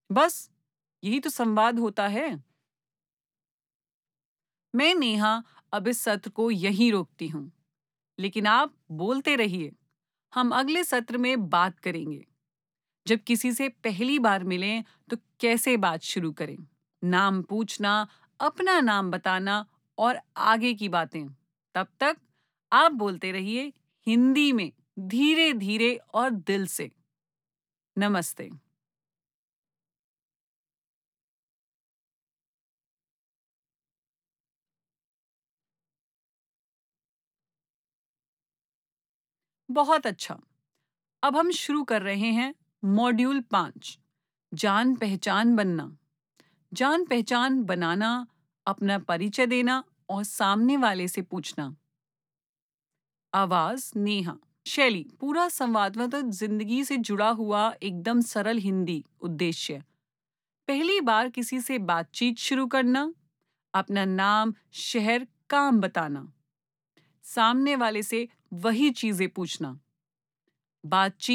बस यही तो संवाद होता है। मैं नेहा अब इस सत्र को यहीं रोकती हूँ, लेकिन आप बोलते रहिए। हम अगले सत्र में बात करेंगे। जब किसी से पहली बार मिलें तो कैसे बात शुरू करें? नाम पूछना, अपना नाम बताना और आगे की बातें। तब तक आप बोलते रहिए हिंदी में, धीरे-धीरे और दिल से। नमस्ते। बहुत अच्छा। अब हम शुरू कर रहे हैं मॉड्यूल 5, जान पहचान बनना। जान पहचान बनाना, अपना परिचय देना और सामने वाले से पूछना। आवाज नेहा। शैली पूरा संवादत्मक जिंदगी से जुड़ा हुआ एकदम सरल हिंदी। उद्देश्य पहली बार किसी से बातचीत शुरू करना, अपना नाम, शहर, काम बताना, सामने वाले से वही चीजें पूछना। बातचीत